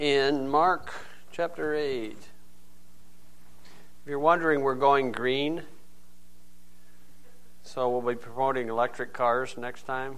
in Mark chapter 8. If you're wondering, we're going green. So we'll be promoting electric cars next time.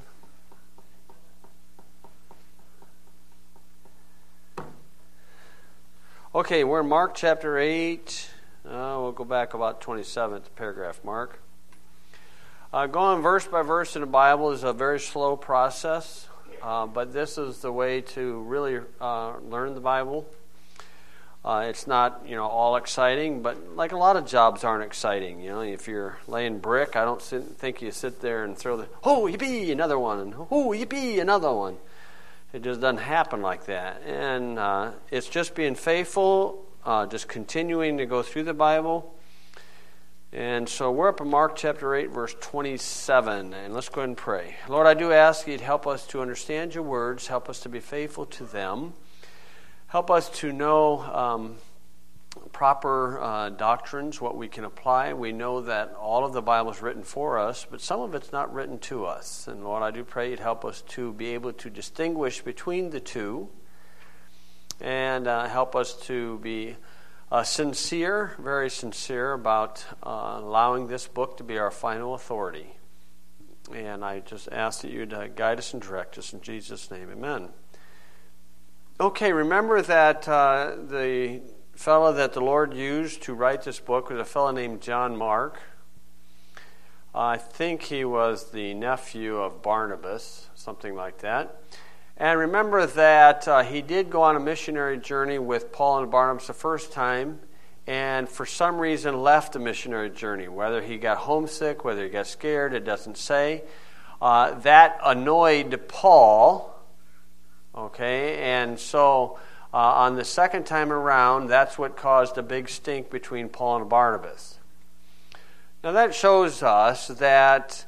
Okay, we're in Mark chapter 8. We'll go back about 27th paragraph, Mark. Going verse by verse in the Bible is a very slow process, but this is the way to really learn the Bible. It's not, all exciting, but like a lot of jobs aren't exciting. If you're laying brick, I don't think you sit there and throw yippee, another one, and yippee, another one. It just doesn't happen like that. And it's just being faithful, just continuing to go through the Bible. And so we're up in Mark chapter 8, verse 27, and let's go ahead and pray. Lord, I do ask you to help us to understand your words, help us to be faithful to them. Help us to know proper doctrines, what we can apply. We know that all of the Bible is written for us, but some of it's not written to us. And Lord, I do pray you'd help us to be able to distinguish between the two and help us to be sincere, very sincere about allowing this book to be our final authority. And I just ask that you'd guide us and direct us in Jesus' name. Amen. Okay, remember that the fellow that the Lord used to write this book was a fellow named John Mark. I think he was the nephew of Barnabas, something like that. And remember that he did go on a missionary journey with Paul and Barnabas the first time, and for some reason left the missionary journey. Whether he got homesick, whether he got scared, it doesn't say. That annoyed Paul. Okay, and so on the second time around, that's what caused a big stink between Paul and Barnabas. Now that shows us that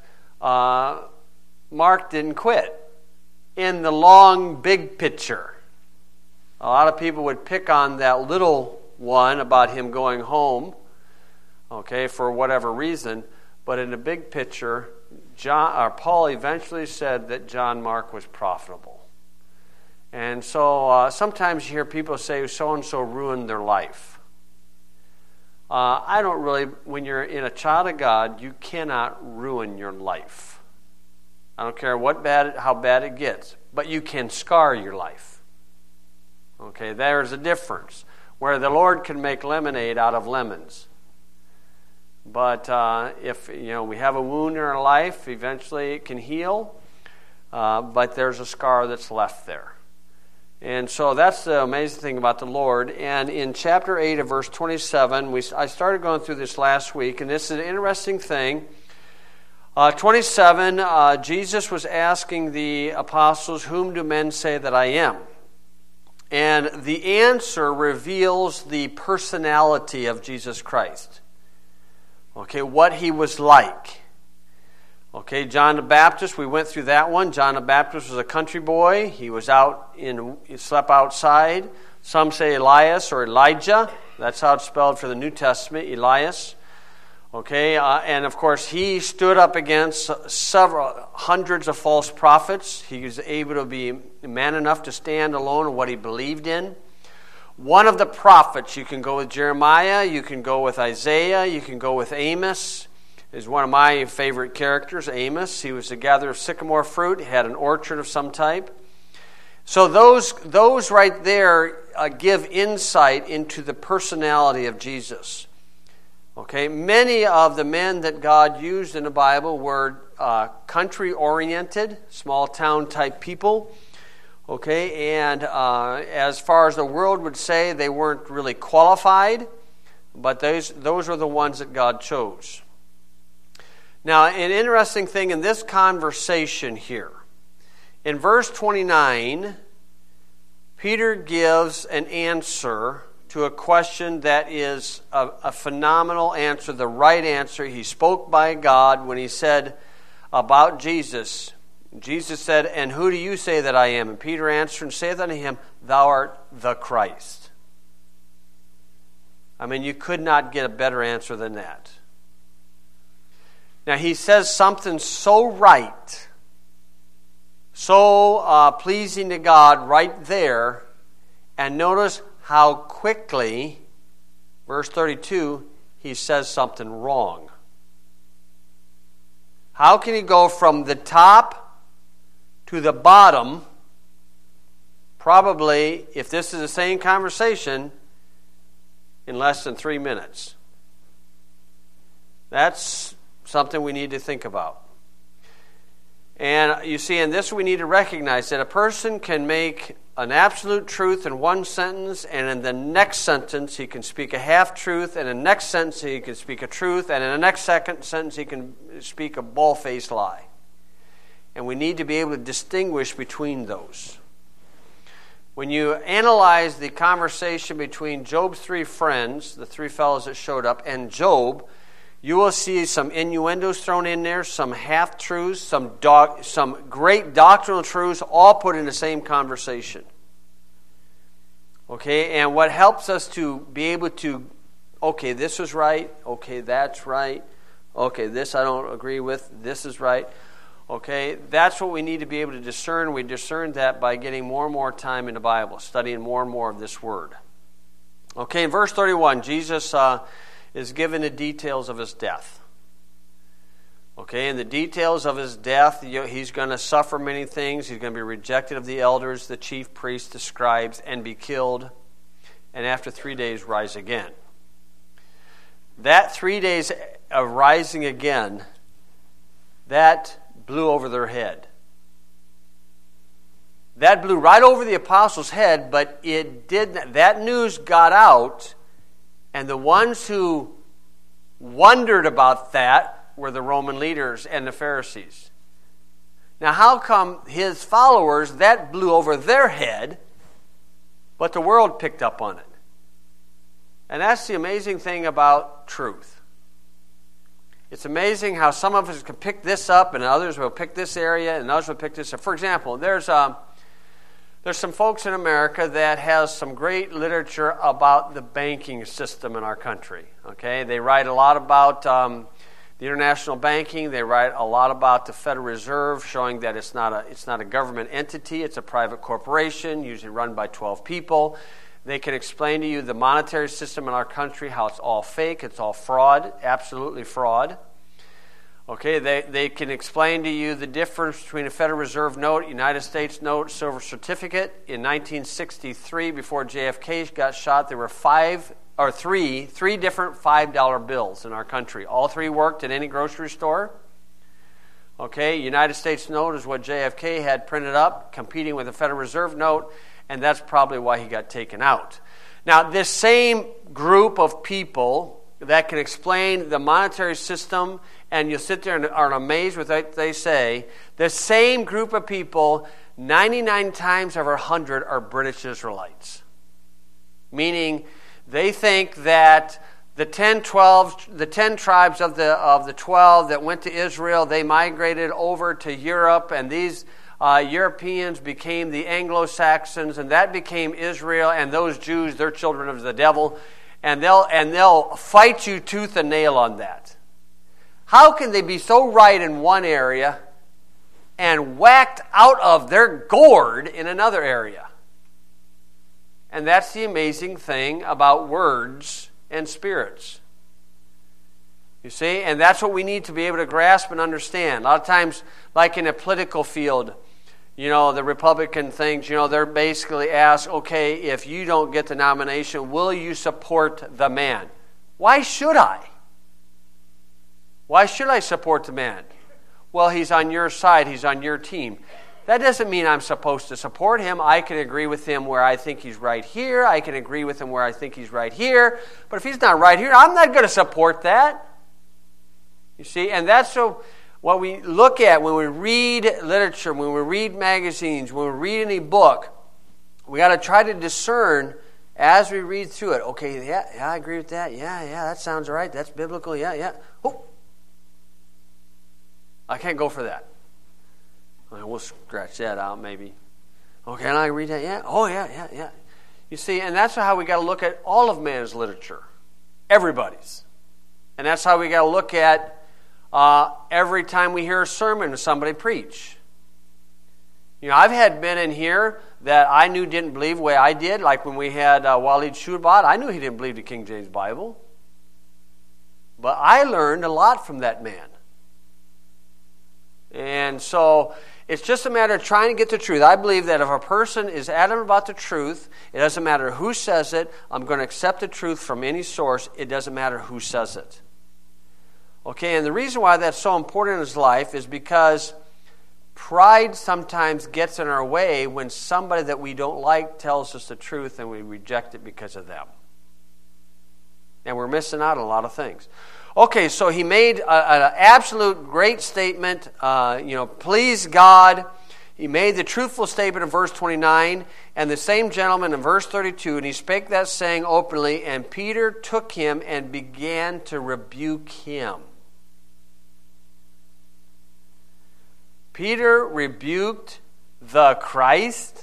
Mark didn't quit in the long, big picture. A lot of people would pick on that little one about him going home, okay, for whatever reason, but in the big picture, Paul eventually said that John Mark was profitable. And so sometimes you hear people say so-and-so ruined their life. I don't really, when you're in a child of God, you cannot ruin your life. I don't care how bad it gets, but you can scar your life. Okay, there's a difference. Where the Lord can make lemonade out of lemons. But if we have a wound in our life, eventually it can heal, but there's a scar that's left there. And so that's the amazing thing about the Lord. And in chapter 8 of verse 27, I started going through this last week, and this is an interesting thing. 27, Jesus was asking the apostles, "Whom do men say that I am?" And the answer reveals the personality of Jesus Christ. Okay, what he was like. Okay, John the Baptist, we went through that one. John the Baptist was a country boy. He slept outside. Some say Elias or Elijah. That's how it's spelled for the New Testament, Elias. Okay, and of course he stood up against several hundreds of false prophets. He was able to be man enough to stand alone in what he believed in. One of the prophets, you can go with Jeremiah, you can go with Isaiah, you can go with Amos, is one of my favorite characters, Amos. He was a gatherer of sycamore fruit, had an orchard of some type. So those right there give insight into the personality of Jesus. Okay, many of the men that God used in the Bible were country-oriented, small-town type people. Okay, and as far as the world would say, they weren't really qualified, but those are the ones that God chose. Now, an interesting thing in this conversation here, in verse 29, Peter gives an answer to a question that is a phenomenal answer, the right answer. He spoke by God when he said about Jesus. Jesus said, "And who do you say that I am?" And Peter answered and saith unto him, "Thou art the Christ." I mean, you could not get a better answer than that. Now, he says something so right, so pleasing to God right there, And notice how quickly, verse 32, he says something wrong. How can he go from the top to the bottom, probably, if this is the same conversation, in less than 3 minutes? That's something we need to think about. And you see, in this we need to recognize that a person can make an absolute truth in one sentence, and in the next sentence he can speak a half-truth, and in the next sentence he can speak a truth, and in the next sentence he can speak a bald-faced lie. And we need to be able to distinguish between those. When you analyze the conversation between Job's 3 friends, the 3 fellows that showed up, and Job, you will see some innuendos thrown in there, some half-truths, some great doctrinal truths, all put in the same conversation. Okay, and what helps us to be able to, okay, this is right, okay, that's right, okay, this I don't agree with, this is right. Okay, that's what we need to be able to discern. We discern that by getting more and more time in the Bible, studying more and more of this word. Okay, in verse 31, Jesus is given the details of his death. Okay, in the details of his death, he's going to suffer many things. He's going to be rejected of the elders, the chief priests, the scribes, and be killed, and after 3 days rise again. That 3 days of rising again, that blew over their head. That blew right over the apostles' head, but it didn't. That news got out, and the ones who wondered about that were the Roman leaders and the Pharisees. Now, how come his followers, that blew over their head, but the world picked up on it? And that's the amazing thing about truth. It's amazing how some of us can pick this up, and others will pick this area, and others will pick this up. For example, there's some folks in America that has some great literature about the banking system in our country. Okay, they write a lot about the international banking. They write a lot about the Federal Reserve, showing that it's not a government entity. It's a private corporation, usually run by 12 people. They can explain to you the monetary system in our country, how it's all fake, it's all fraud, absolutely fraud. Okay, they can explain to you the difference between a Federal Reserve note, United States note, silver certificate. In 1963, before JFK got shot, there were three different $5 bills in our country. All 3 worked at any grocery store. Okay, United States note is what JFK had printed up, competing with the Federal Reserve note, and that's probably why he got taken out. Now, this same group of people that can explain the monetary system, and you'll sit there and are amazed with what they say, the same group of people, 99 times over 100 are British Israelites. Meaning, they think that the 10 tribes of the 12 that went to Israel, they migrated over to Europe, and these Europeans became the Anglo-Saxons, and that became Israel, and those Jews, they're children of the devil, and they'll fight you tooth and nail on that. How can they be so right in one area and whacked out of their gourd in another area? And that's the amazing thing about words and spirits. You see, and that's what we need to be able to grasp and understand. A lot of times, like in a political field, the Republican things, they're basically asked, okay, if you don't get the nomination, will you support the man? Why should I? Why should I support the man? Well, he's on your side. He's on your team. That doesn't mean I'm supposed to support him. I can agree with him where I think he's right here. I can agree with him where I think he's right here. But if he's not right here, I'm not going to support that. You see, and that's what we look at when we read literature, when we read magazines, when we read any book. We got to try to discern as we read through it. Okay, yeah, I agree with that. Yeah, that sounds right. That's biblical. Yeah. Oh, I can't go for that. Okay, we'll scratch that out maybe. Okay, can I read that? Yeah. Oh, yeah. You see, and that's how we got to look at all of man's literature. Everybody's. And that's how we got to look at every time we hear a sermon or somebody preach. I've had men in here that I knew didn't believe the way I did, like when we had Walid Shurbat, I knew he didn't believe the King James Bible. But I learned a lot from that man. And so it's just a matter of trying to get the truth. I believe that if a person is adamant about the truth, it doesn't matter who says it. I'm going to accept the truth from any source. It doesn't matter who says it. Okay, and the reason why that's so important in his life is because pride sometimes gets in our way when somebody that we don't like tells us the truth and we reject it because of them. And we're missing out on a lot of things. Okay, so he made an absolute great statement, please God. He made the truthful statement in verse 29, and the same gentleman in verse 32, and he spake that saying openly, and Peter took him and began to rebuke him. Peter rebuked the Christ.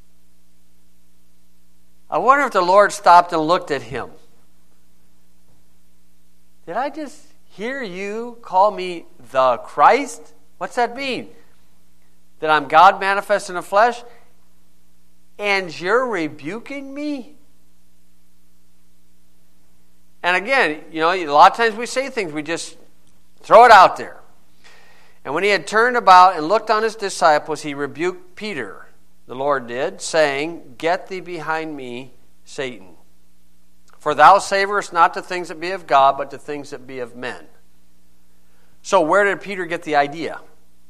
I wonder if the Lord stopped and looked at him. Did I just hear you call me the Christ? What's that mean? That I'm God manifest in the flesh? And you're rebuking me? And again, a lot of times we say things, we just throw it out there. And when he had turned about and looked on his disciples, he rebuked Peter, the Lord did, saying, Get thee behind me, Satan. For thou savorest not the things that be of God, but the things that be of men. So where did Peter get the idea?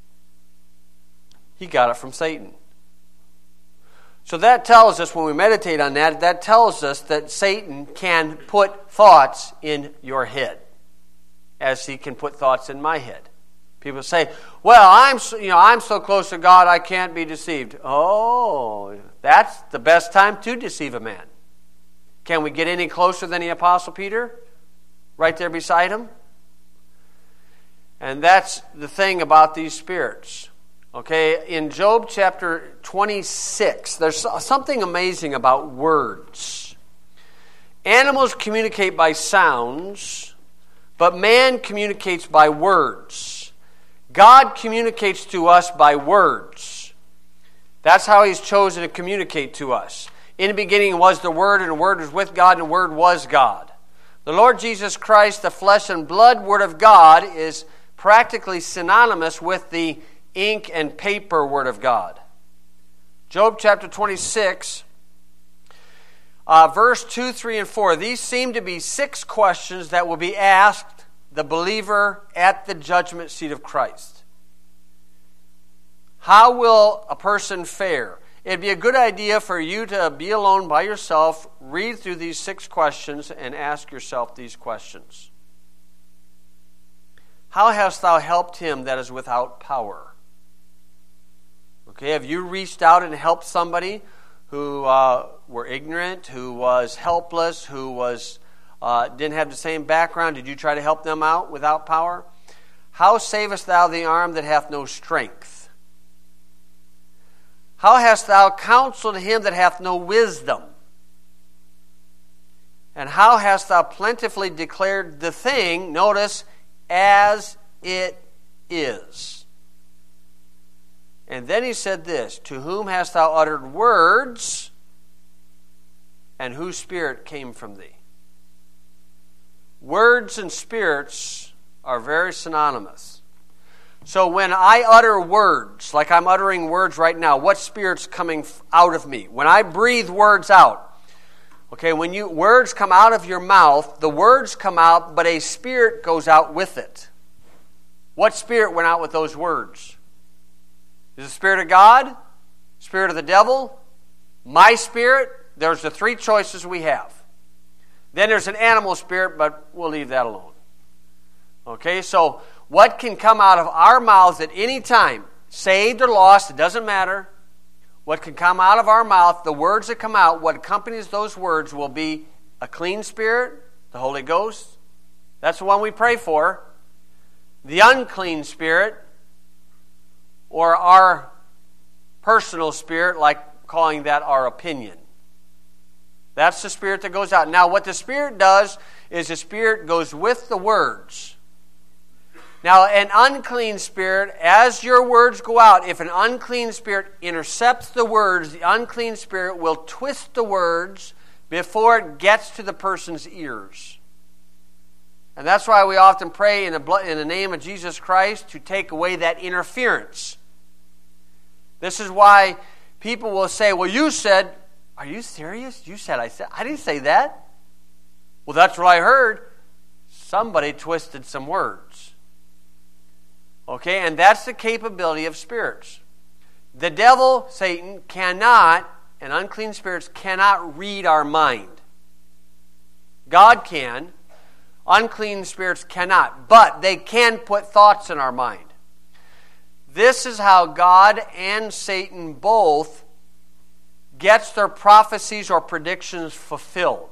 He got it from Satan. So that tells us, when we meditate on that, that tells us that Satan can put thoughts in your head, as he can put thoughts in my head. People say, well, I'm so close to God, I can't be deceived. Oh, that's the best time to deceive a man. Can we get any closer than the Apostle Peter? Right there beside him? And that's the thing about these spirits. Okay, in Job chapter 26, there's something amazing about words. Animals communicate by sounds, but man communicates by words. God communicates to us by words. That's how He's chosen to communicate to us. In the beginning was the Word, and the Word was with God, and the Word was God. The Lord Jesus Christ, the flesh and blood Word of God, is practically synonymous with the ink and paper Word of God. Job chapter 26, verse 2, 3, and 4. These seem to be 6 questions that will be asked the believer at the judgment seat of Christ. How will a person fare? It'd be a good idea for you to be alone by yourself, read through these 6 questions, and ask yourself these questions. How hast thou helped him that is without power? Okay, have you reached out and helped somebody who were ignorant, who was helpless, who was didn't have the same background? Did you try to help them out without power? How savest thou the arm that hath no strength? How hast thou counseled him that hath no wisdom? And how hast thou plentifully declared the thing, notice, as it is? And then he said this, to whom hast thou uttered words, and whose spirit came from thee? Words and spirits are very synonymous. So when I utter words, like I'm uttering words right now, what spirit's coming out of me? When I breathe words out, okay, when words come out of your mouth, the words come out, but a spirit goes out with it. What spirit went out with those words? Is it the Spirit of God? Spirit of the devil? My spirit? There's the 3 choices we have. Then there's an animal spirit, but we'll leave that alone. Okay, so what can come out of our mouths at any time, saved or lost, it doesn't matter. What can come out of our mouth, the words that come out, what accompanies those words will be a clean spirit, the Holy Ghost. That's the one we pray for. The unclean spirit, or our personal spirit, like calling that our opinion. That's the spirit that goes out. Now, what the Spirit does is the Spirit goes with the words. Now, an unclean spirit, as your words go out, if an unclean spirit intercepts the words, the unclean spirit will twist the words before it gets to the person's ears. And that's why we often pray in the name of Jesus Christ to take away that interference. This is why people will say, well, you said, are you serious? You said, I didn't say that. Well, that's what I heard. Somebody twisted some words. Okay, and that's the capability of spirits. The devil, Satan, cannot, and unclean spirits cannot read our mind. God can. Unclean spirits cannot, but they can put thoughts in our mind. This is how God and Satan both gets their prophecies or predictions fulfilled.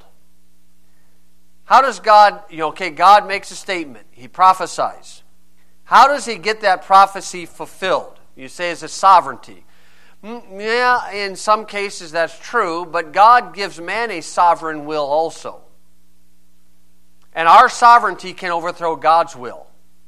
How does God, God makes a statement. He prophesies. How does he get that prophecy fulfilled? You say it's a sovereignty. Yeah, in some cases that's true, but God gives man a sovereign will also. And our sovereignty can overthrow God's will.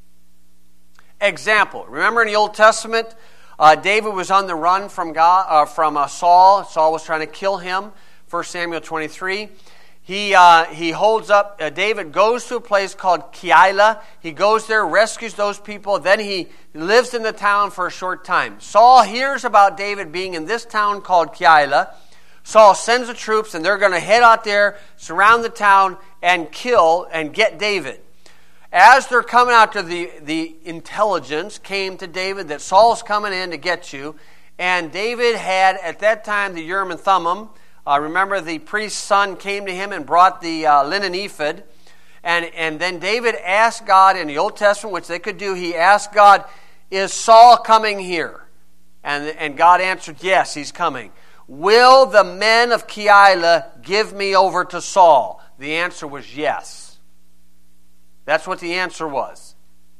Example, remember in the Old Testament, David was on the run from Saul. Saul was trying to kill him. 1 Samuel 23. He holds up, David goes to a place called Keilah. He goes there, rescues those people. Then he lives in the town for a short time. Saul hears about David being in this town called Keilah. Saul sends the troops, and they're going to head out there, surround the town, and kill and get David. As they're coming out to the intelligence came to David that Saul's coming in to get you. And David had, at that time, the Urim and Thummim. Remember, the priest's son came to him and brought the linen ephod. And then David asked God in the Old Testament, which they could do, he asked God, is Saul coming here? And God answered, yes, he's coming. Will the men of Keilah give me over to Saul? The answer was yes. That's what the answer was.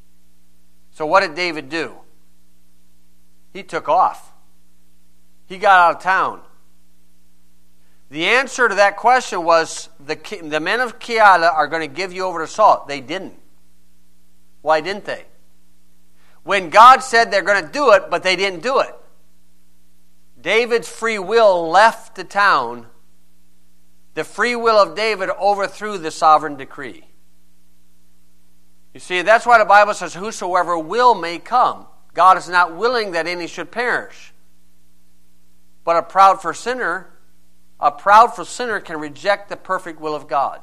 So what did David do? He took off. He got out of town. The answer to that question was the men of Keilah are going to give you over to Saul. They didn't. Why didn't they? When God said they're going to do it, but they didn't do it. David's free will left the town. The free will of David overthrew the sovereign decree. You see, that's why the Bible says, whosoever will may come. God is not willing that any should perish. But a proudful sinner can reject the perfect will of God.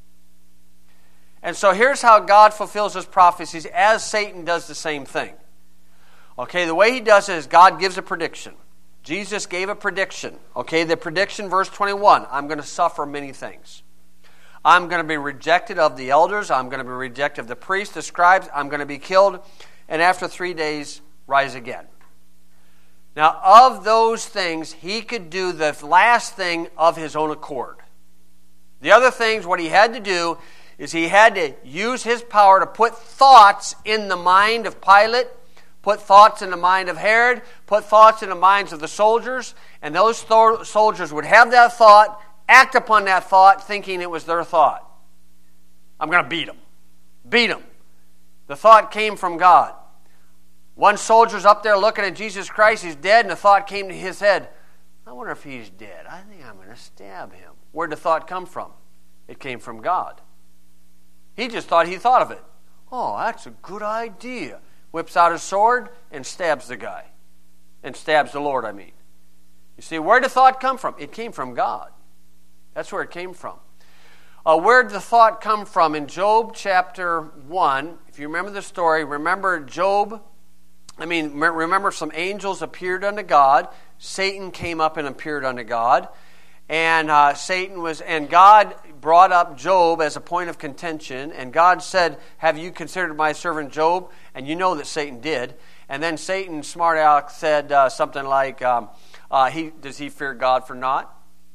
And so here's how God fulfills his prophecies as Satan does the same thing. Okay, the way he does it is God gives a prediction. Jesus gave a prediction. Okay, the prediction, verse 21, I'm going to suffer many things. I'm going to be rejected of the elders. I'm going to be rejected of the priests, the scribes. I'm going to be killed. And after 3 days, rise again. Now, of those things, he could do the last thing of his own accord. The other things, what he had to do is he had to use his power to put thoughts in the mind of Pilate, put thoughts in the mind of Herod, put thoughts in the minds of the soldiers, and those soldiers would have that thought, act upon that thought, thinking it was their thought. I'm going to beat him. Beat him. The thought came from God. One soldier's up there looking at Jesus Christ, he's dead, and the thought came to his head, I wonder if he's dead. I think I'm going to stab him. Where'd the thought come from? It came from God. He just thought he thought of it. Oh, that's a good idea. Whips out his sword and stabs the guy. And stabs the Lord, I mean. You see, where did the thought come from? It came from God. That's where it came from. Where did the thought come from? In Job chapter 1, if you remember the story, remember some angels appeared unto God. Satan came up and appeared unto God. And God brought up Job as a point of contention. And God said, have you considered my servant Job? And you know that Satan did. And then Satan, smart aleck, said something like, does he fear God for naught?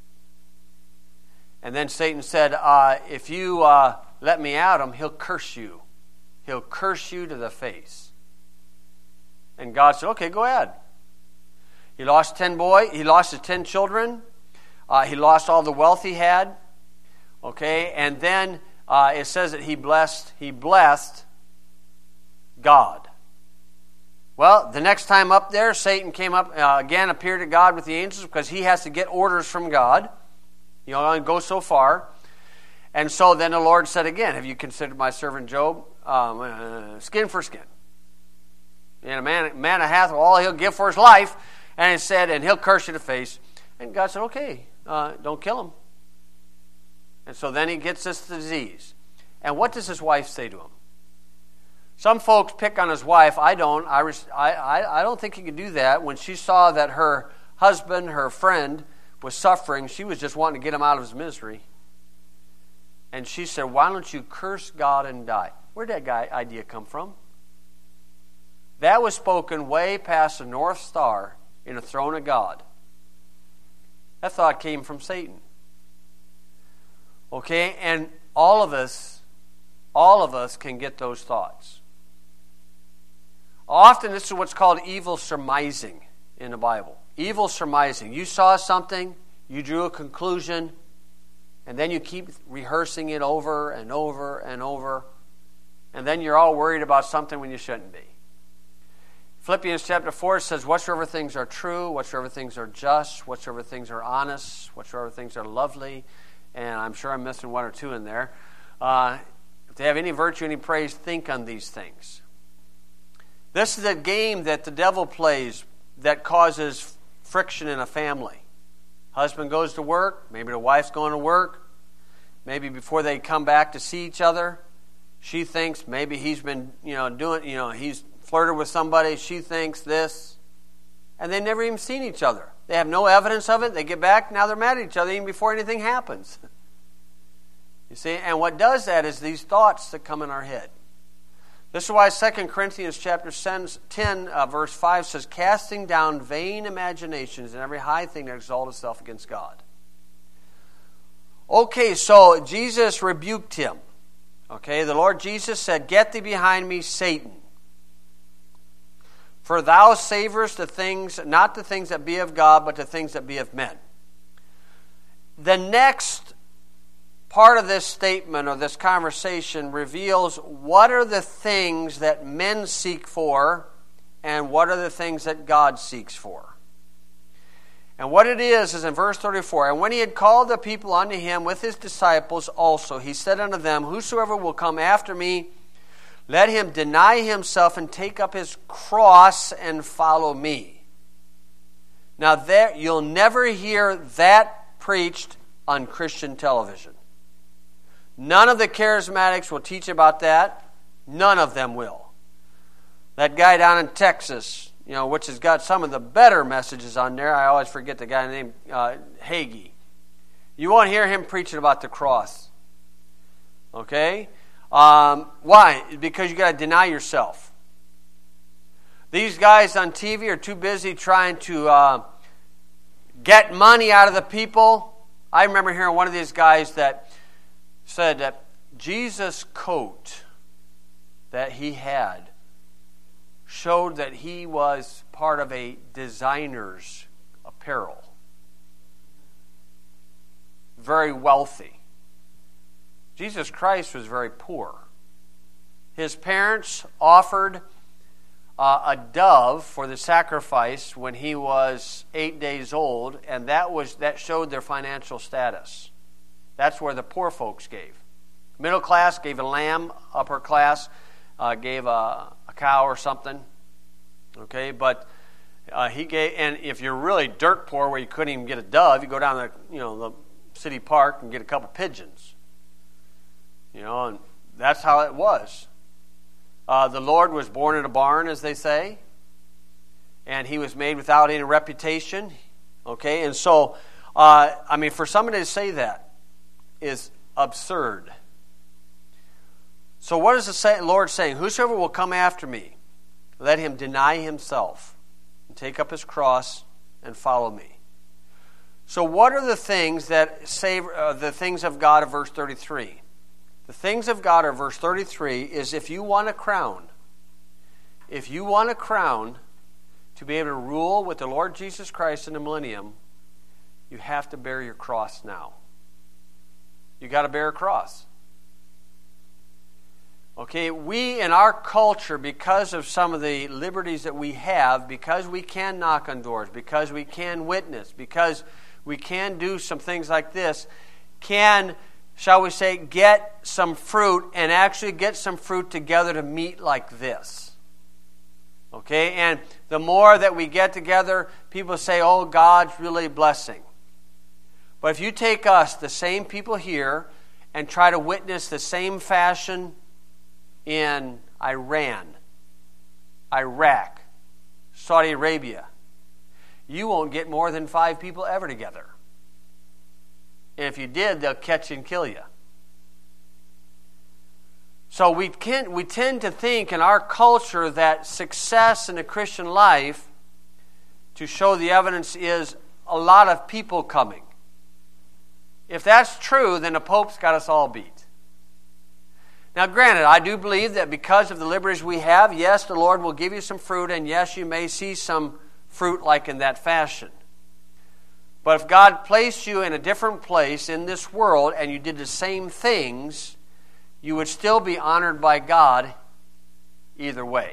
And then Satan said, if you let me at him, he'll curse you. He'll curse you to the face. And God said, okay, go ahead. He lost 10 boys. He lost his 10 children. He lost all the wealth he had. Okay, and then it says that he blessed God. Well, the next time up there, Satan came up, again appeared to God with the angels because he has to get orders from God. You know, only go so far. And so then the Lord said again, have you considered my servant Job? Skin for skin. And a man hath all he'll give for his life. And it said, and he'll curse you to face. And God said, okay, don't kill him. And so then he gets this disease. And what does his wife say to him? Some folks pick on his wife. I don't. I don't think he could do that. When she saw that her husband, her friend, was suffering, she was just wanting to get him out of his misery. And she said, why don't you curse God and die? Where did that idea come from? That was spoken way past the North Star in the throne of God. That thought came from Satan. Okay, and all of us can get those thoughts. Often this is what's called evil surmising in the Bible. Evil surmising. You saw something, you drew a conclusion, and then you keep rehearsing it over and over and over, and then you're all worried about something when you shouldn't be. Philippians chapter 4 says, whatsoever things are true, whatsoever things are just, whatsoever things are honest, whatsoever things are lovely, and I'm sure I'm missing one or two in there. If they have any virtue, any praise, think on these things. This is a game that the devil plays that causes friction in a family. Husband goes to work, maybe the wife's going to work, maybe before they come back to see each other, she thinks maybe he's been, he's flirted with somebody, she thinks this, and they never even seen each other. They have no evidence of it. They get back, now they're mad at each other even before anything happens. You see, and what does that is these thoughts that come in our head. This is why 2 Corinthians chapter 10, verse 5 says, casting down vain imaginations and every high thing that exalts itself against God. Okay, so Jesus rebuked him. Okay, the Lord Jesus said, get thee behind me, Satan. For thou savorest the things, not the things that be of God, but the things that be of men. The next part of this statement or this conversation reveals what are the things that men seek for and what are the things that God seeks for. And what it is in verse 34, and when he had called the people unto him with his disciples also, he said unto them, whosoever will come after me, let him deny himself and take up his cross and follow me. Now there, you'll never hear that preached on Christian television. None of the charismatics will teach about that. None of them will. That guy down in Texas, which has got some of the better messages on there. I always forget the guy named Hagee. You won't hear him preaching about the cross. Okay? Why? Because you got to deny yourself. These guys on TV are too busy trying to get money out of the people. I remember hearing one of these guys that said that Jesus' coat that he had showed that he was part of a designer's apparel. Very wealthy. Jesus Christ was very poor. His parents offered a dove for the sacrifice when he was 8 days old, and that showed their financial status. That's where the poor folks gave. Middle class gave a lamb. Upper class gave a cow or something. Okay, but he gave. And if you're really dirt poor, where you couldn't even get a dove, you go down to the city park and get a couple pigeons. And that's how it was. The Lord was born in a barn, as they say, and he was made without any reputation. Okay, and so for somebody to say that is absurd. So what is the Lord saying? Whosoever will come after me, let him deny himself and take up his cross and follow me. So what are the things that save the things of God of verse 33? The things of God of verse 33 is if you want a crown to be able to rule with the Lord Jesus Christ in the millennium, you have to bear your cross now. You got to bear a cross. Okay, we in our culture, because of some of the liberties that we have, because we can knock on doors, because we can witness, because we can do some things like this, can, shall we say, get some fruit and actually get some fruit together to meet like this. Okay, and the more that we get together, people say, oh, God's really blessing. But if you take us, the same people here, and try to witness the same fashion in Iran, Iraq, Saudi Arabia, you won't get more than 5 people ever together. And if you did, they'll catch and kill you. So we tend to think in our culture that success in the Christian life, to show the evidence, is a lot of people coming. If that's true, then the Pope's got us all beat. Now, granted, I do believe that because of the liberties we have, yes, the Lord will give you some fruit, and yes, you may see some fruit like in that fashion. But if God placed you in a different place in this world and you did the same things, you would still be honored by God either way.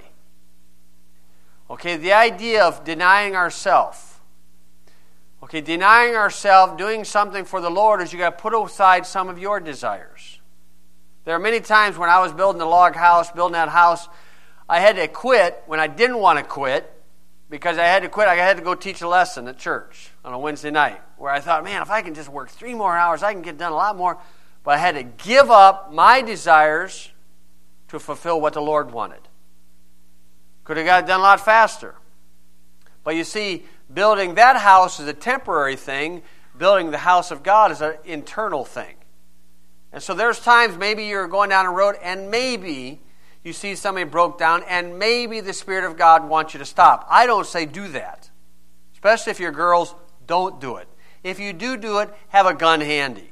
Okay, the idea of denying ourselves. Okay, denying ourselves, doing something for the Lord, is you got to put aside some of your desires. There are many times when I was building the log house, building that house, I had to quit when I didn't want to quit. Because I had to quit, I had to go teach a lesson at church on a Wednesday night, where I thought, man, if I can just work 3 more hours, I can get done a lot more. But I had to give up my desires to fulfill what the Lord wanted. Could have got it done a lot faster. But you see, building that house is a temporary thing. Building the house of God is an internal thing. And so there's times maybe you're going down a road and maybe you see somebody broke down and maybe the Spirit of God wants you to stop. I don't say do that. Especially if you're girls, don't do it. If you do it, have a gun handy.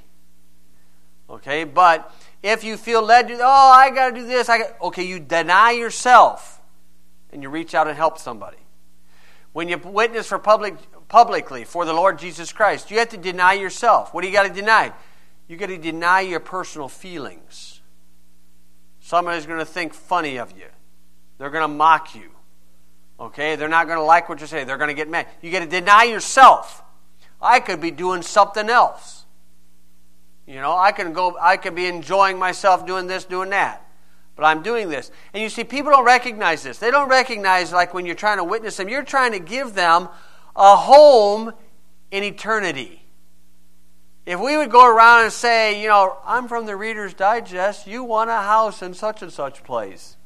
Okay, but if you feel led to, I got to do this. Okay, you deny yourself and you reach out and help somebody. When you witness for publicly for the Lord Jesus Christ, you have to deny yourself. What do you got to deny? You got to deny your personal feelings. Somebody's going to think funny of you. They're going to mock you. Okay? They're not going to like what you say. They're going to get mad. You got to deny yourself. I could be doing something else. You know, I could be enjoying myself doing this, doing that. But I'm doing this. And you see, people don't recognize this. They don't recognize, like when you're trying to witness them, you're trying to give them a home in eternity. If we would go around and say, I'm from the Reader's Digest, you want a house in such and such place.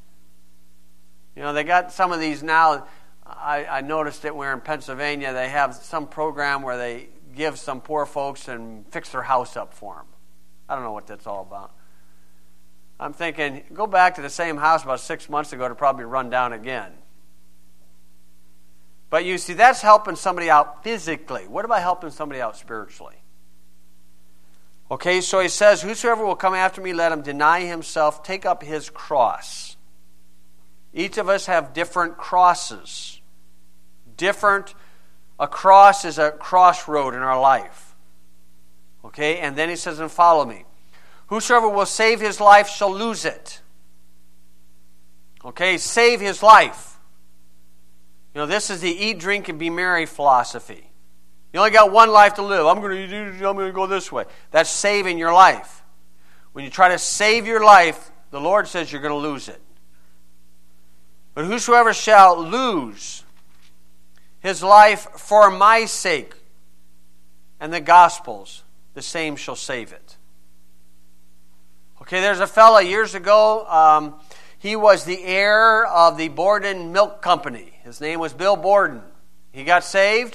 They got some of these now. I noticed it where in Pennsylvania they have some program where they give some poor folks and fix their house up for them. I don't know what that's all about. I'm thinking, go back to the same house about 6 months ago to probably run down again. But you see, that's helping somebody out physically. What about helping somebody out spiritually? Okay, so he says, whosoever will come after me, let him deny himself, take up his cross. Each of us have different crosses. A cross is a crossroad in our life. Okay, and then he says, and follow me. Whosoever will save his life shall lose it. Okay, save his life. This is the eat, drink, and be merry philosophy. You only got one life to live. I'm going to go this way. That's saving your life. When you try to save your life, the Lord says you're going to lose it. But whosoever shall lose his life for my sake and the gospel's, the same shall save it. Okay, there's a fellow years ago. He was the heir of the Borden Milk Company. His name was Bill Borden. He got saved.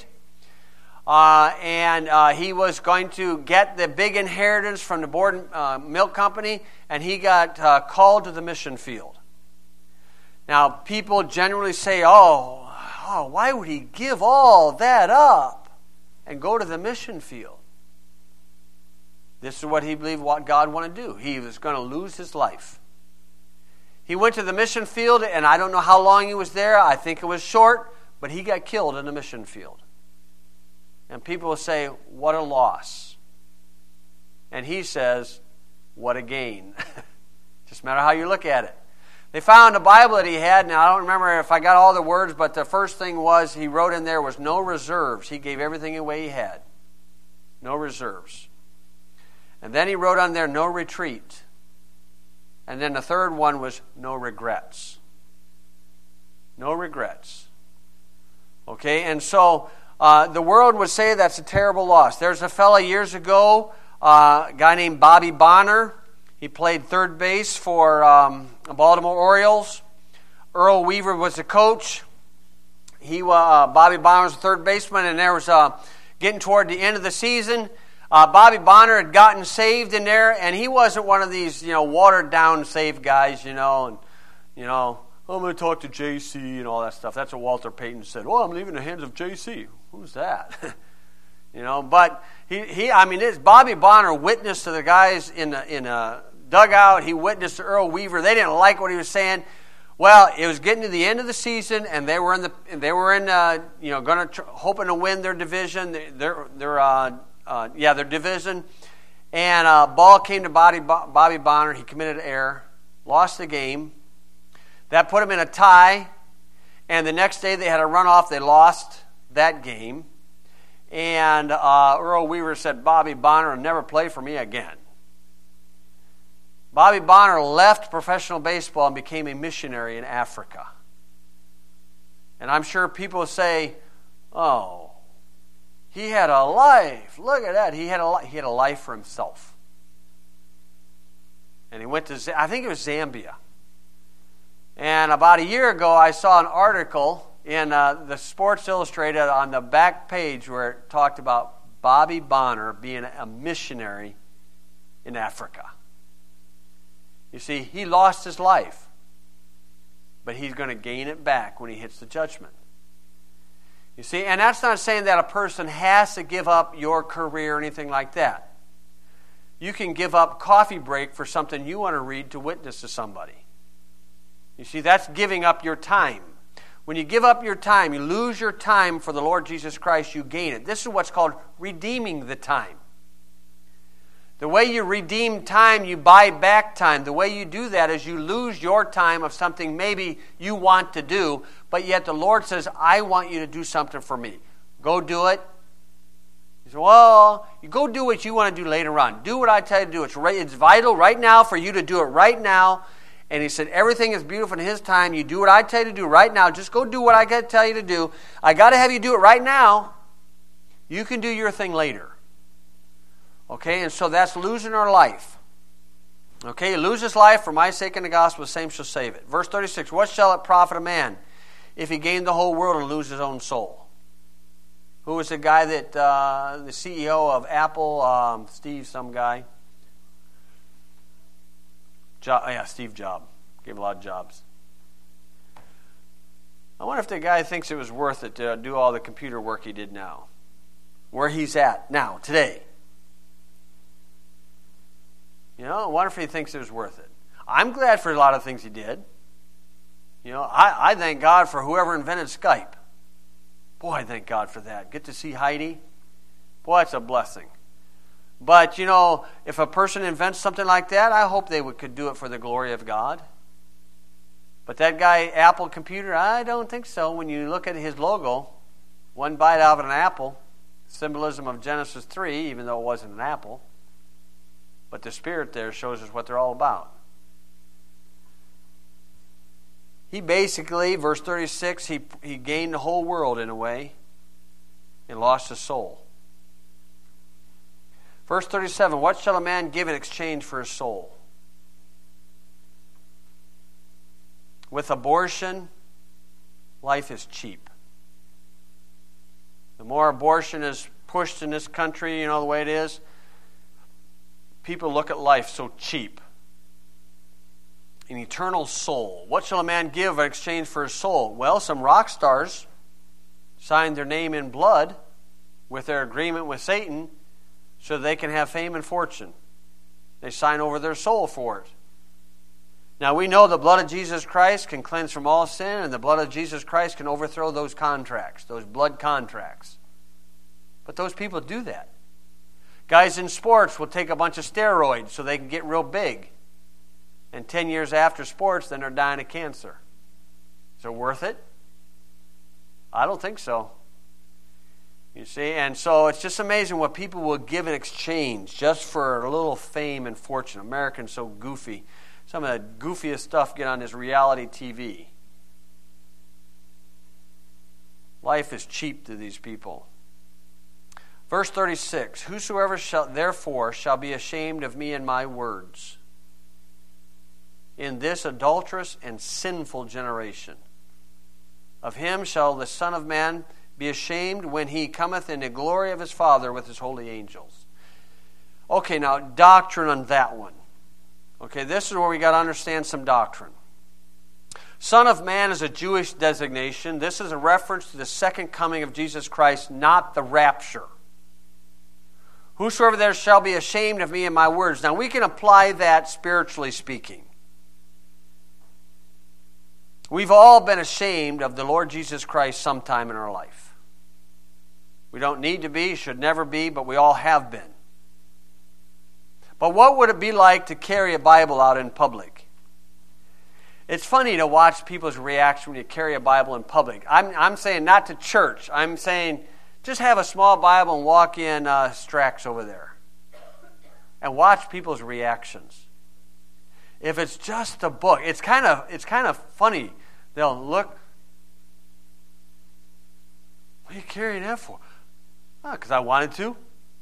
And he was going to get the big inheritance from the Borden Milk Company, and he got called to the mission field. Now, people generally say, why would he give all that up and go to the mission field? This is what he believed what God wanted to do. He was going to lose his life. He went to the mission field, and I don't know how long he was there. I think it was short, but he got killed in the mission field. And people will say, what a loss. And he says, what a gain. Just matter how you look at it. They found a Bible that he had. Now, I don't remember if I got all the words, but the first thing was he wrote in there was no reserves. He gave everything away he had. No reserves. And then he wrote on there no retreat. And then the third one was no regrets. No regrets. Okay, and so the world would say that's a terrible loss. There's a fella years ago, a guy named Bobby Bonner. He played third base for the Baltimore Orioles. Earl Weaver was the coach. Bobby Bonner was the third baseman, and there was getting toward the end of the season. Bobby Bonner had gotten saved in there, and he wasn't one of these, watered down saved guys, and I'm going to talk to JC and all that stuff. That's what Walter Payton said. I'm leaving the hands of JC. Who's that? But Bobby Bonner witnessed to the guys in a dugout. He witnessed to Earl Weaver. They didn't like what he was saying. Well, it was getting to the end of the season, and they were hoping to win their division. Their division. And ball came to Bobby Bonner. He committed an error, lost the game. That put him in a tie, and the next day they had a runoff. They lost that game. And Earl Weaver said, Bobby Bonner will never play for me again. Bobby Bonner left professional baseball and became a missionary in Africa. And I'm sure people say, oh, he had a life. Look at that. He had a life for himself. And he went to, I think it was Zambia. And about a year ago, I saw an article in the Sports Illustrated on the back page where it talked about Bobby Bonner being a missionary in Africa. You see, he lost his life, but he's going to gain it back when he hits the judgment. You see, and that's not saying that a person has to give up your career or anything like that. You can give up coffee break for something you want to read to witness to somebody. You see, that's giving up your time. When you give up your time, you lose your time for the Lord Jesus Christ, you gain it. This is what's called redeeming the time. The way you redeem time, you buy back time. The way you do that is you lose your time of something maybe you want to do, but yet the Lord says, I want you to do something for me. Go do it. You say, well, you go do what you want to do later on. Do what I tell you to do. It's vital right now for you to do it right now. And he said, everything is beautiful in his time. You do what I tell you to do right now. Just go do what I got to tell you to do. I got to have you do it right now. You can do your thing later. Okay, and so that's losing our life. Okay, he loses life for my sake and the gospel, the same shall save it. Verse 36, what shall it profit a man if he gain the whole world and lose his own soul? Who was the guy that, the CEO of Apple, Steve some guy? Steve Jobs. Gave a lot of jobs. I wonder if the guy thinks it was worth it to do all the computer work he did now. Where he's at now, today. I wonder if he thinks it was worth it. I'm glad for a lot of things he did. I thank God for whoever invented Skype. Boy, I thank God for that. Get to see Heidi. Boy, it's a blessing. But, if a person invents something like that, I hope they could do it for the glory of God. But that guy, Apple Computer, I don't think so. When you look at his logo, one bite out of an apple, symbolism of Genesis 3, even though it wasn't an apple. But the Spirit there shows us what they're all about. He basically, verse 36, he gained the whole world in a way and lost his soul. Verse 37, what shall a man give in exchange for his soul? With abortion, life is cheap. The more abortion is pushed in this country, the way it is, people look at life so cheap. An eternal soul. What shall a man give in exchange for his soul? Well, some rock stars signed their name in blood with their agreement with Satan so they can have fame and fortune. They sign over their soul for it. Now we know the blood of Jesus Christ can cleanse from all sin, and the blood of Jesus Christ can overthrow those contracts, those blood contracts. But those people do that. Guys in sports will take a bunch of steroids so they can get real big. And 10 years after sports, then they're dying of cancer. Is it worth it? I don't think so. You see, and so it's just amazing what people will give in exchange just for a little fame and fortune. Americans so goofy. Some of the goofiest stuff get on this reality TV. Life is cheap to these people. Verse 36, whosoever therefore shall be ashamed of me and my words in this adulterous and sinful generation, of him shall the Son of Man be ashamed when he cometh in the glory of his Father with his holy angels. Okay, now doctrine on that one. Okay, this is where we got to understand some doctrine. Son of Man is a Jewish designation. This is a reference to the second coming of Jesus Christ, not the rapture. Whosoever there shall be ashamed of me and my words. Now we can apply that spiritually speaking. We've all been ashamed of the Lord Jesus Christ sometime in our life. We don't need to be, should never be, but we all have been. But what would it be like to carry a Bible out in public? It's funny to watch people's reaction when you carry a Bible in public. I'm saying not to church. I'm saying just have a small Bible and walk in Strax over there. And watch people's reactions. If it's just a book, it's kind of funny. They'll look. What are you carrying that for? Oh, because I wanted to.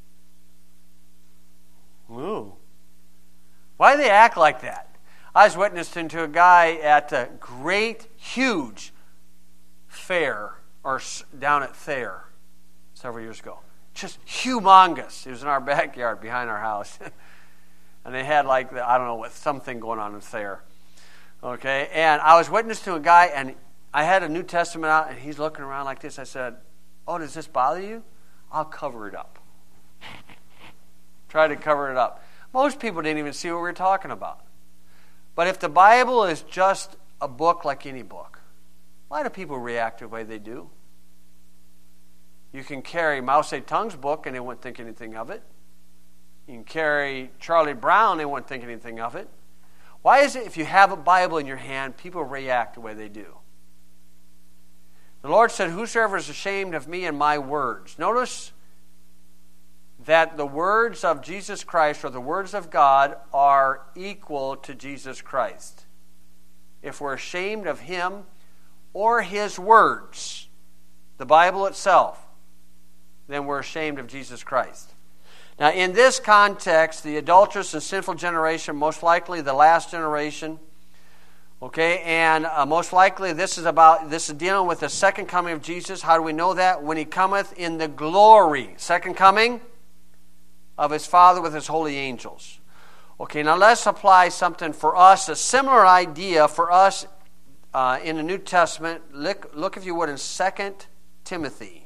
Ooh. Why do they act like that? I was witnessing to a guy at a great, huge fair, or down at Thayer several years ago. Just humongous. It was in our backyard behind our house. And they had something going on in Thayer. Okay, and I was witness to a guy, and I had a New Testament out, and he's looking around like this. I said, oh, does this bother you? I'll cover it up. Try to cover it up. Most people didn't even see what we were talking about. But if the Bible is just a book like any book, why do people react the way they do? You can carry Mao Zedong's book, and they won't think anything of it. You can carry Charlie Brown, they won't think anything of it. Why is it if you have a Bible in your hand, people react the way they do? The Lord said, whosoever is ashamed of me and my words. Notice that the words of Jesus Christ, or the words of God, are equal to Jesus Christ. If we're ashamed of Him or His words, the Bible itself, then we're ashamed of Jesus Christ. Now, in this context, the adulterous and sinful generation, most likely the last generation, okay, and most likely this is dealing with the second coming of Jesus. How do we know that? When He cometh in the glory, second coming of His Father with His holy angels. Okay, now let's apply something for us, a similar idea for us in the New Testament. Look if you would in 2 Timothy.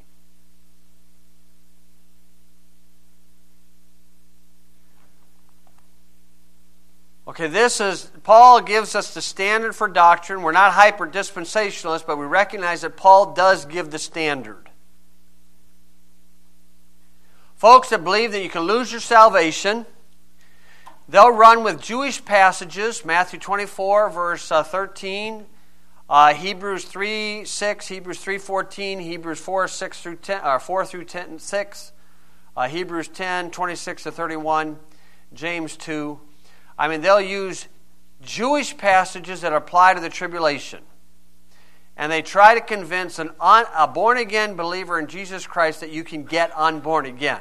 Okay, Paul gives us the standard for doctrine. We're not hyper-dispensationalists, but we recognize that Paul does give the standard. Folks that believe that you can lose your salvation, they'll run with Jewish passages, Matthew 24, verse 13, Hebrews 3:6, Hebrews 3:14, Hebrews 4:6 through 10, 4 through 10, 6, Hebrews 10:26 to 31, James 2. I mean, they'll use Jewish passages that apply to the tribulation. And they try to convince a born-again believer in Jesus Christ that you can get unborn again.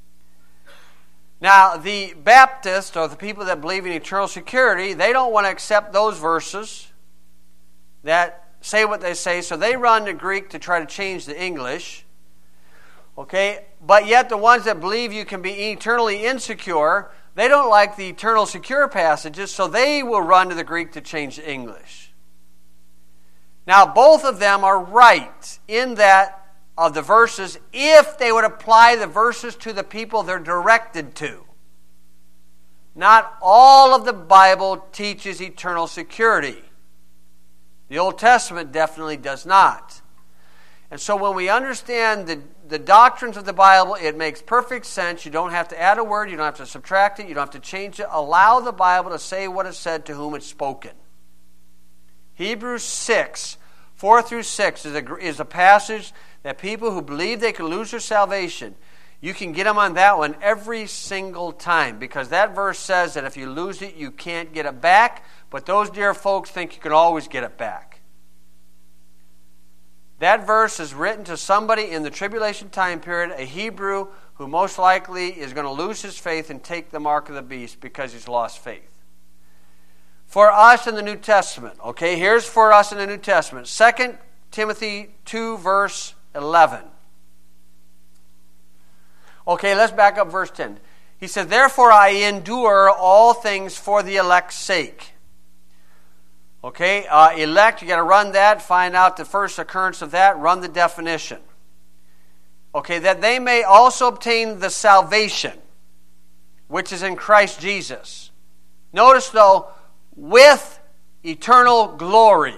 Now, the Baptists, or the people that believe in eternal security, they don't want to accept those verses that say what they say, so they run to Greek to try to change the English. Okay? But yet the ones that believe you can be eternally insecure, they don't like the eternal secure passages, so they will run to the Greek to change the English. Now, both of them are right in that of the verses if they would apply the verses to the people they're directed to. Not all of the Bible teaches eternal security. The Old Testament definitely does not. And so when we understand the doctrines of the Bible, it makes perfect sense. You don't have to add a word. You don't have to subtract it. You don't have to change it. Allow the Bible to say what it said to whom it's spoken. Hebrews 6, 4 through 6 is a passage that people who believe they could lose their salvation, you can get them on that one every single time, because that verse says that if you lose it, you can't get it back, but those dear folks think you can always get it back. That verse is written to somebody in the tribulation time period, a Hebrew who most likely is going to lose his faith and take the mark of the beast because he's lost faith. For us in the New Testament, okay, here's for us in the New Testament, 2 Timothy 2, verse 11. Okay, let's back up verse 10. He said, therefore I endure all things for the elect's sake. Okay, elect, you got to run that, find out the first occurrence of that, run the definition. Okay, that they may also obtain the salvation which is in Christ Jesus. Notice though, with eternal glory.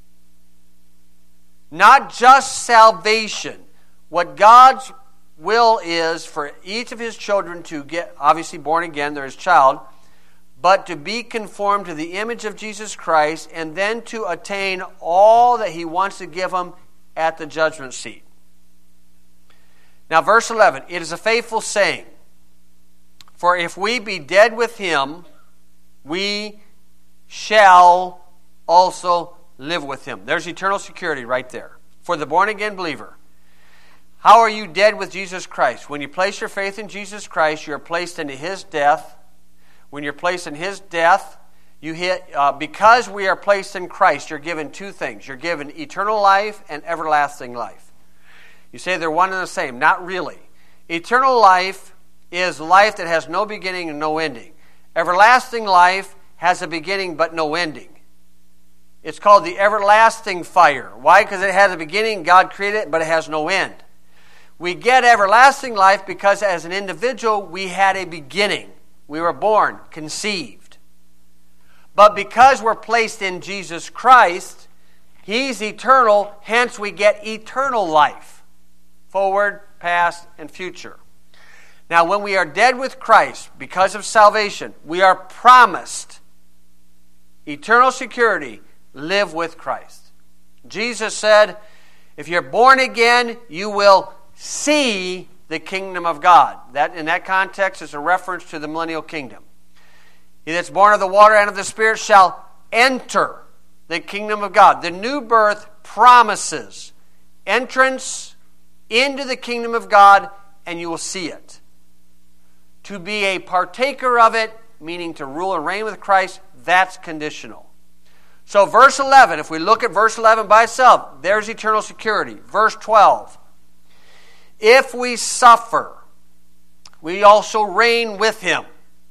Not just salvation. What God's will is for each of His children to get, obviously born again, they're His child, but to be conformed to the image of Jesus Christ, and then to attain all that He wants to give them at the judgment seat. Now, verse 11, it is a faithful saying, for if we be dead with Him, we shall also live with Him. There's eternal security right there for the born-again believer. How are you dead with Jesus Christ? When you place your faith in Jesus Christ, you are placed into His death. When you're placed in His death, because we are placed in Christ, you're given two things. You're given eternal life and everlasting life. You say they're one and the same. Not really. Eternal life is life that has no beginning and no ending. Everlasting life has a beginning but no ending. It's called the everlasting fire. Why? Because it has a beginning, God created it, but it has no end. We get everlasting life because as an individual, we had a beginning. We were born, conceived. But because we're placed in Jesus Christ, He's eternal, hence we get eternal life. Forward, past, and future. Now, when we are dead with Christ, because of salvation, we are promised eternal security, live with Christ. Jesus said, if you're born again, you will see the kingdom of God. That, in that context, is a reference to the millennial kingdom. He that's born of the water and of the Spirit shall enter the kingdom of God. The new birth promises entrance into the kingdom of God, and you will see it. To be a partaker of it, meaning to rule and reign with Christ, that's conditional. So verse 11, if we look at verse 11 by itself, there's eternal security. Verse 12, if we suffer, we also reign with Him.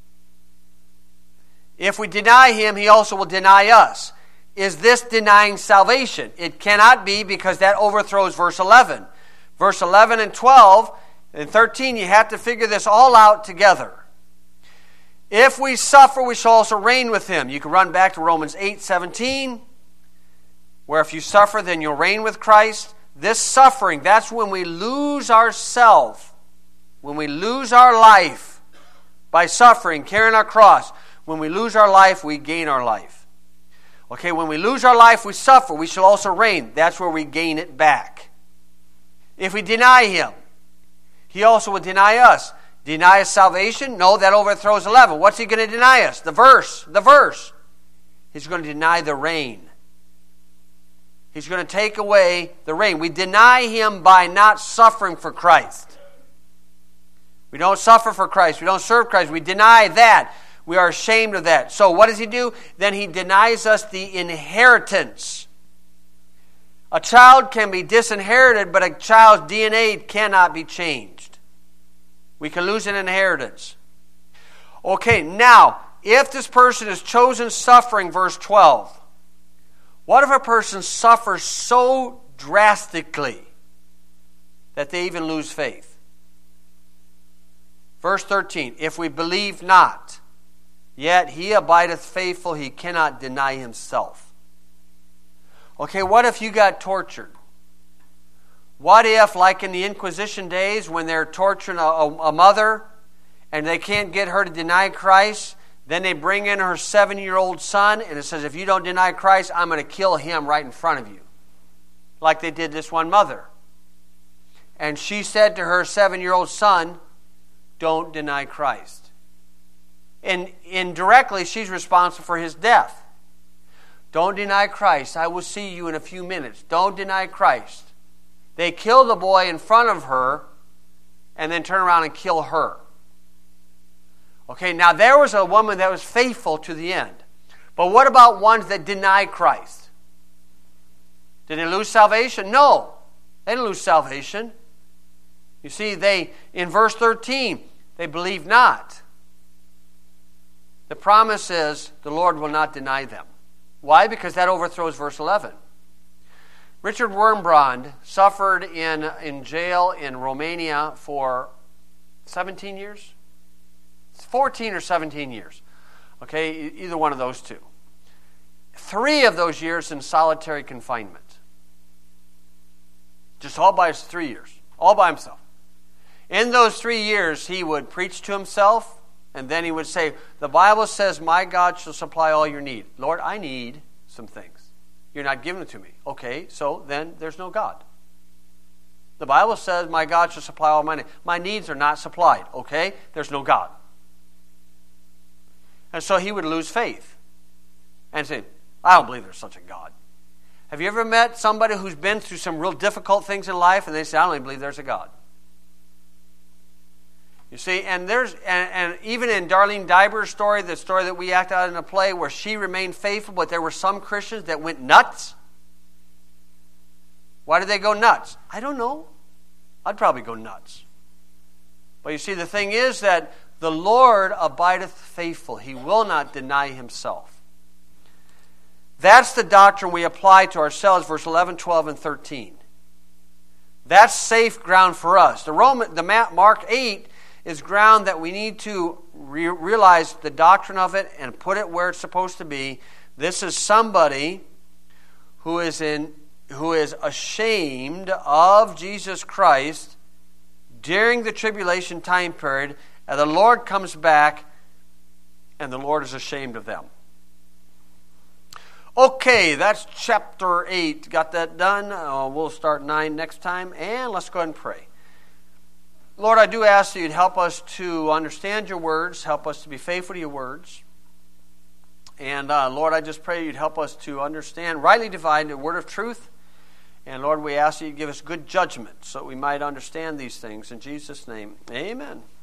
If we deny Him, He also will deny us. Is this denying salvation? It cannot be, because that overthrows verse 11. Verse 11 and 12 and 13, you have to figure this all out together. If we suffer, we shall also reign with Him. You can run back to Romans 8:17, where if you suffer, then you'll reign with Christ. This suffering, that's when we lose ourselves, when we lose our life by suffering, carrying our cross. When we lose our life, we gain our life. Okay, when we lose our life, we suffer. We shall also reign. That's where we gain it back. If we deny Him, He also will deny us. Deny us salvation? No, that overthrows 11. What's He going to deny us? The verse. He's going to deny the reign. He's going to take away the reign. We deny Him by not suffering for Christ. We don't suffer for Christ. We don't serve Christ. We deny that. We are ashamed of that. So what does He do? Then He denies us the inheritance. A child can be disinherited, but a child's DNA cannot be changed. We can lose an inheritance. Okay, now, if this person has chosen suffering, verse 12, what if a person suffers so drastically that they even lose faith? Verse 13, if we believe not, yet He abideth faithful, He cannot deny Himself. Okay, what if you got tortured? What if, like in the Inquisition days, when they're torturing a mother and they can't get her to deny Christ, then they bring in her 7-year-old son, and it says, if you don't deny Christ, I'm going to kill him right in front of you. Like they did this one mother. And she said to her 7-year-old son, don't deny Christ. And indirectly, she's responsible for his death. Don't deny Christ. I will see you in a few minutes. Don't deny Christ. They kill the boy in front of her and then turn around and kill her. Okay, now there was a woman that was faithful to the end. But what about ones that deny Christ? Did they lose salvation? No, they didn't lose salvation. You see, in verse 13, they believe not. The promise is the Lord will not deny them. Why? Because that overthrows verse 11. Richard Wurmbrand suffered in jail in Romania for 17 years? 14 or 17 years. Okay, either one of those two. 3 of those years in solitary confinement. Just all by 3 years. All by himself. In those 3 years, he would preach to himself, and then he would say, the Bible says, my God shall supply all your need. Lord, I need some things. You're not giving it to me. Okay, so then there's no God. The Bible says, my God shall supply all my needs. My needs are not supplied. Okay, there's no God. And so he would lose faith and say, I don't believe there's such a God. Have you ever met somebody who's been through some real difficult things in life and they say, I don't even believe there's a God? You see, and even in Darlene Diver's story, the story that we act out in a play where she remained faithful, but there were some Christians that went nuts. Why did they go nuts? I don't know. I'd probably go nuts. But you see, the thing is that the Lord abideth faithful. He will not deny himself. That's the doctrine we apply to ourselves, verse 11, 12, and 13. That's safe ground for us. Mark 8 is ground that we need to realize the doctrine of it and put it where it's supposed to be. This is somebody who is ashamed of Jesus Christ during the tribulation time period, and the Lord comes back, and the Lord is ashamed of them. Okay, that's chapter 8. Got that done? We'll start 9 next time, and let's go ahead and pray. Lord, I do ask that you'd help us to understand your words, help us to be faithful to your words. And Lord, I just pray you'd help us to understand, rightly divide the word of truth. And Lord, we ask that you'd give us good judgment so that we might understand these things. In Jesus' name, amen.